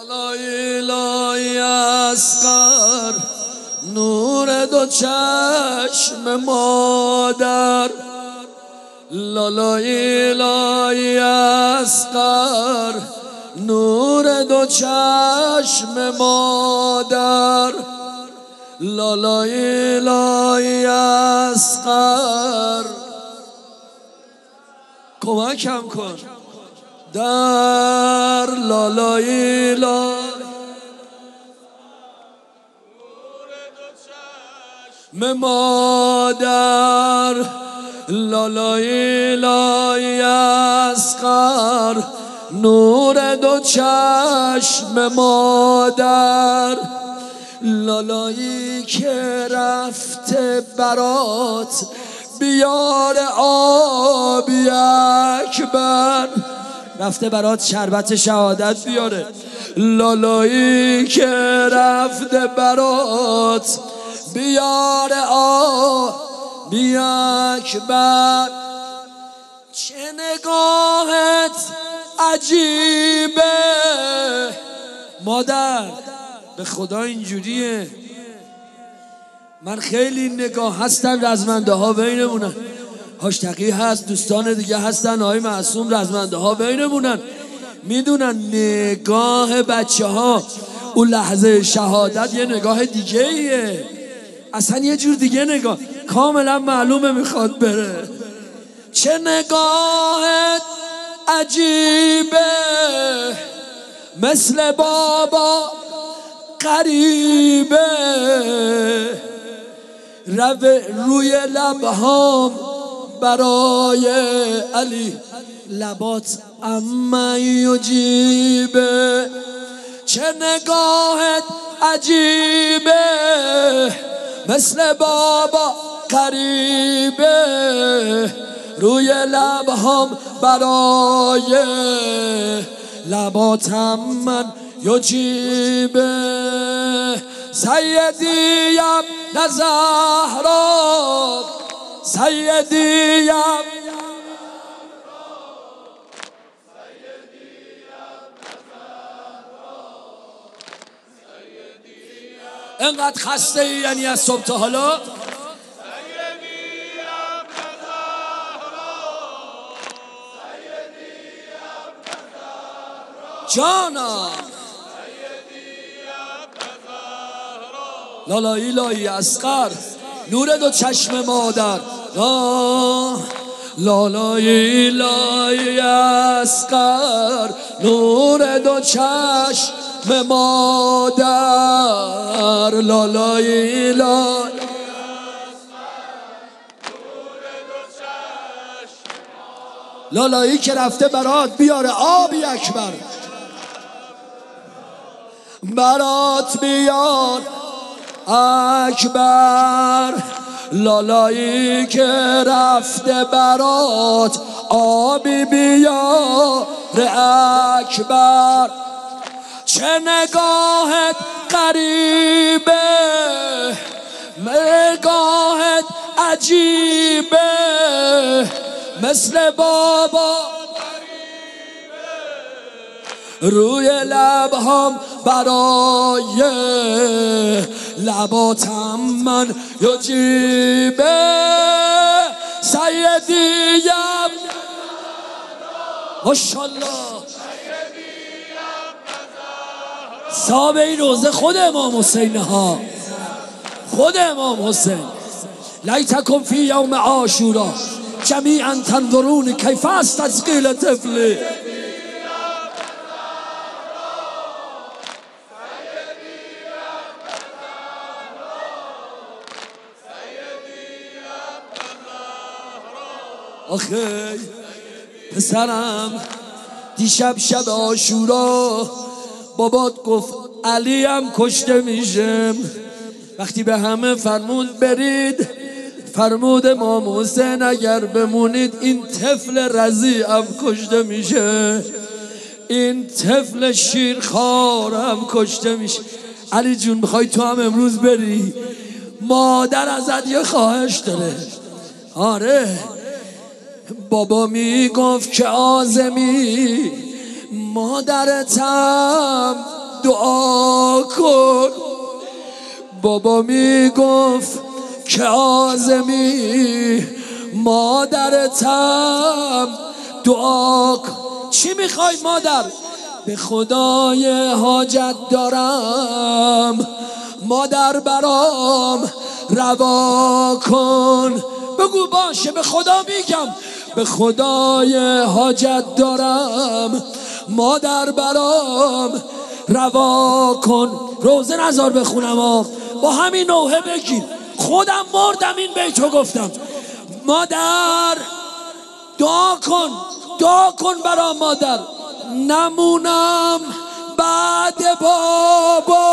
لالایی اصغر نور دو چشم مادر، لالایی اصغر نور دو چشم مادر، لالایی اصغر کمکم کن در لالایی مادر، لالایی اصغر نور دو چشم مادر، لالایی که رفته برات بیار آبی اکبر، رفته برات شربت شهادت بیاره، لالایی که رفته برات بیار آبی اکبر. چه نگاهت عجیبه مادر، به خدا اینجوریه. من خیلی نگاه هستن، رزمنده ها بینمونن، هاشتقی هست، دوستان دیگه هستن، آقای معصوم، رزمنده ها بینمونن، میدونن نگاه بچه ها اون لحظه شهادت یه نگاه دیگه ایه، اصلا یه جور دیگه نگاه، کاملا معلومه میخواد بره. چه نگاهت عجیبه مثل بابا غریبه، روی لبهام برای علی لبات اما یجیبه. چه نگاهت عجیبه مثل بابا غریبه، روی لبهام برای لباتم من یجیبه. سیدیم نزهرا، سیدیم انقدر خسته ای یعنی از صبح تا حالا؟ جانا لالایی اصغر نور دو چشم مادر، لالایی اصغر نور دو چشم مادر، لالایی لالایی که رفته برات بیاره آبی اکبر، برات بیار اکبر، لالایی که رفته برات آبی بیار اکبر. چه نگاهت غریبه نگاهت عجیبه مثل بابا روی لبهام برای لباتم من یجیبه. سیدیم ماشاءالله صاحب این روزه خود امام حسین ها، خود امام حسین. لیتکم فی یوم عاشورا جمیعا تنظرون کیف استسقیل طفلی. آخه پسرم دیشب شب عاشورا بابات گفت علیم کشته میشم، وقتی به همه فرمود برید، فرمود امام حسین اگر بمونید این طفل رضیعم کشته میشه، این طفل شیرخوارم کشته میشه. علی جون میخوای تو هم امروز بری؟ مادر ازت یه خواهش داره. آره بابا میگفت که آزمی مادرتم دعا کن. بابا میگفت که آزمی مادرتم دعا کن. چی میخوای مادر؟ به خدای حاجت دارم مادر برام روا کن. بگو باشه به خدا میگم به خدای حاجت دارم مادر برام روا کن. روزه نزار بخونم با همین نوحه بگیر. خودم مردم این بیتو گفتم. مادر دعا کن برا مادر. نمونم بعد بابا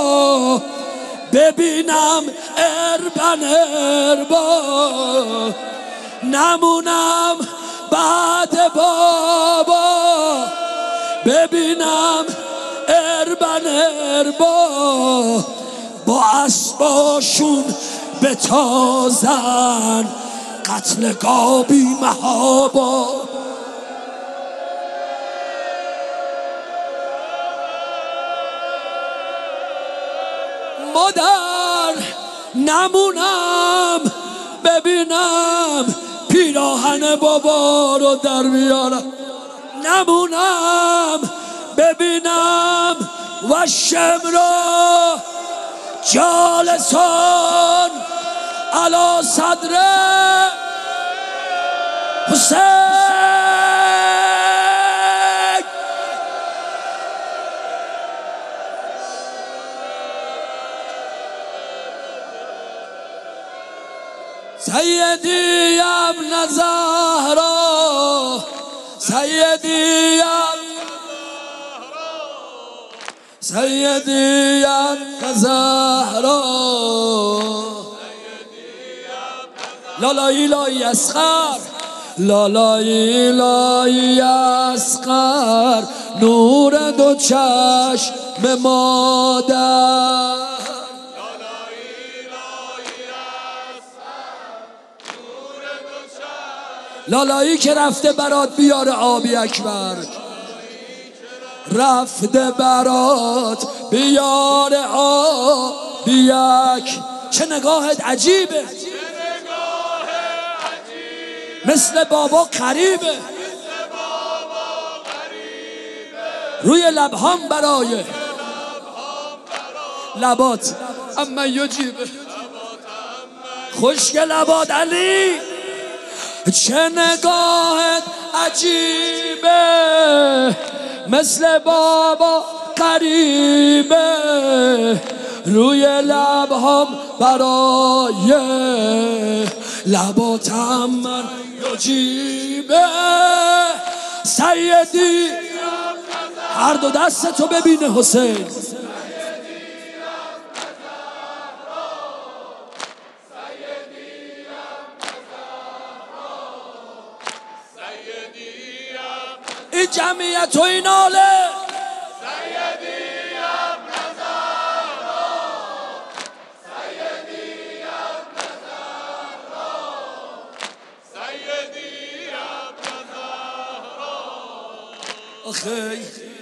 ببینم اربن اربا. نمونم بعد بابا ببینم اربن اربا. با اسباشون به تازن قتلگاه بی محابا. مادر نمونم ببینم پیراهن بابا رو در بیارم. نمونم ببینم وشم رو جالسان علی صدر حسین. سیدی ابن زهرا سیدی ابن زهرا لالایی لایی اصغر لالایی لایی اصغر نور دو چشم مادر. لالایی که رفته برات بیاره آبی اکبر. رفته برات بیاره آبی اکبر. چه نگاهت عجیبه مثل بابا قریبه. روی لبهام برای لبات اما یجیبه. خشک لبات علی چه نگاهت عجیبه مثل بابا قریبه. روی لبهام برای لباتم من یجیبه. سیدی هر دو دستتو ببینه حسین. این جمعیت و این آله آخه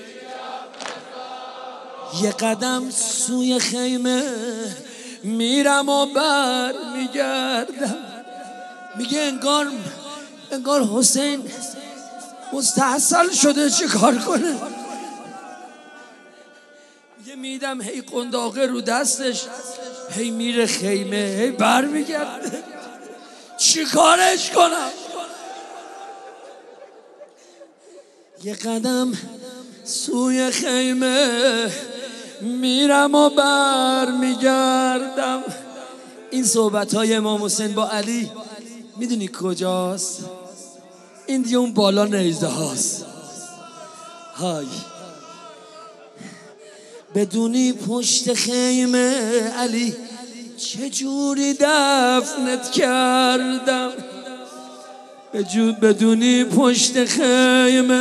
یه قدم سوی خیمه میرم و بر میگردم. میگه انگار حسین مستحصل شده چه کار کنه. یه میدم هی قنداقه رو دستش هی میره خیمه هی بر میگرده. چی کارش کنم؟ یه قدم سوی خیمه میرم و بر میگردم. این صحبت‌های امام حسین با علی میدونی کجاست؟ این دیگه اون بالا نیزه هاست. های بدونی پشت خیمه علی چجوری دفنت کردم. بدونی پشت خیمه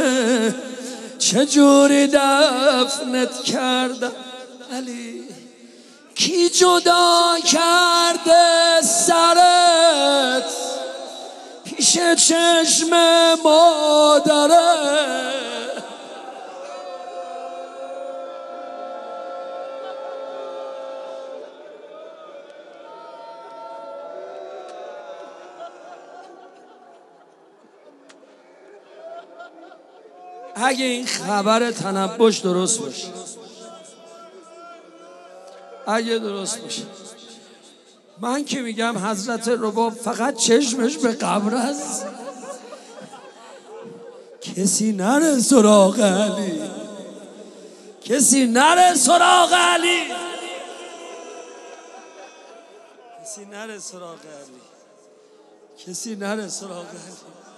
چجوری دفنت کردم. علی کی جدا کرده سرت پیش چشم مادره. اگه این خبر تنبش درست باشه، اگه درست باشه، من که میگم حضرت رباب فقط چشمش به قبر است، کسی نره سراغ علی، کسی نره سراغ علی، کسی نره سراغ علی، کسی نره سراغ علی.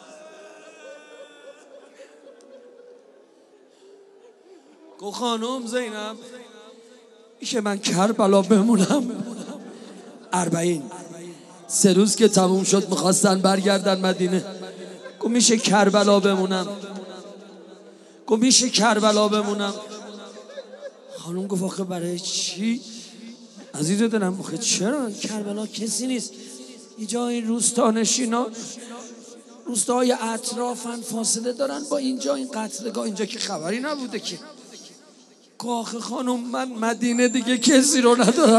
گو خانم زینب میشه من کربلا بمونم 40 3 روز که تموم شد میخواستن برگردن مدینه. گو میشه کربلا بمونم، گو میشه کربلا بمونم. خانم گفت آخه برای چی؟ عزیز دلم آخه چرا؟ کربلا کسی نیست، اینجا این روستانشینا روستاهای اطرافن، فاصله دارن با اینجا، این قتلگاه اینجا که خبری نبوده که. آخه خانم من مدینه دیگه کسی رو ندارم،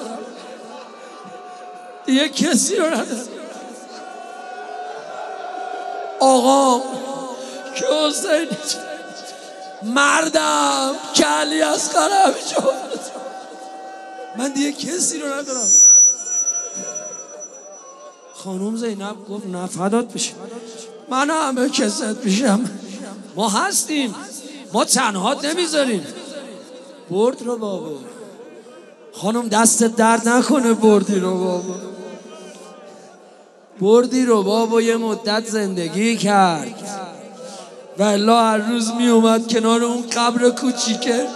دیگه کسی رو ندارم. آقام که حسین مردم که علی اصغر همینجا، من دیگه کسی رو ندارم. خانم زینب گفت نه فدات بشه، من همه کست میشم، ما هستیم، ما تنهات نمیذاریم. برد رو بابا خانم، دست درد نکنه، بردی رو بابا، بردی رو بابا، یه مدت زندگی کرد والله هر روز می اومد کنار اون قبر کوچیکه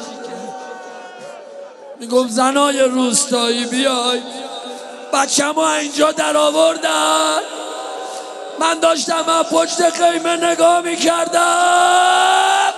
میگفت زنای روستایی بیای، بچه ما اینجا در آوردن، من داشتم من پشت خیمه نگاه میکردم.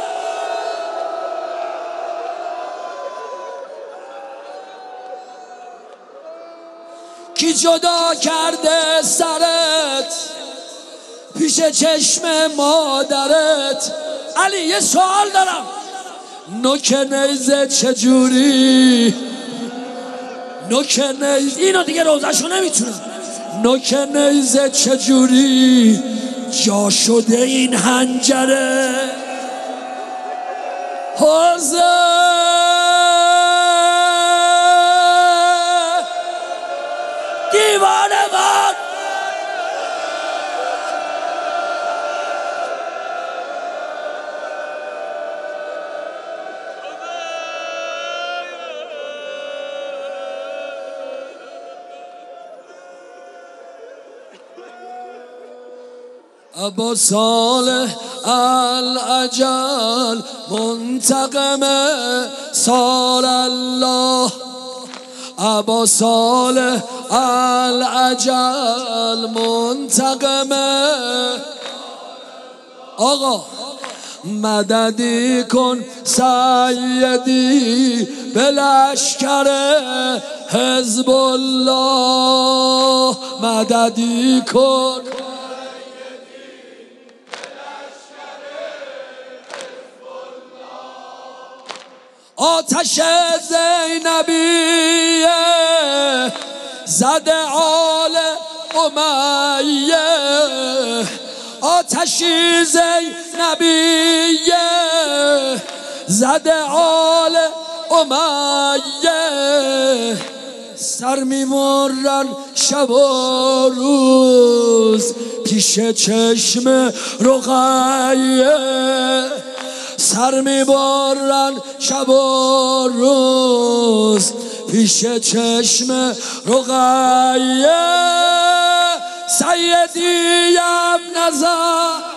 کی جدا کرده سرت پیش چشم مادرت؟ علی یه سوال دارم، نوک نیزه چجوری؟ نوک نیزه اینو دیگه روزشو نمیتونم، نوک نیزه چجوری جا شده این حنجره؟ دیوانه من ابا صالح الاجل منتقم صار الله، ابا صالح الاجل منتقم. آقا مددی کن سیدی به لشکر حزب الله، مددی کن آتش زینبیه زده آل امیه، آتشی زینبیه زده آل امیه، سر میمرن شب و روز پیش چشم رقیه، سر میبرن شب و روز پیش چشم رقیه. سیدی ابن زهرا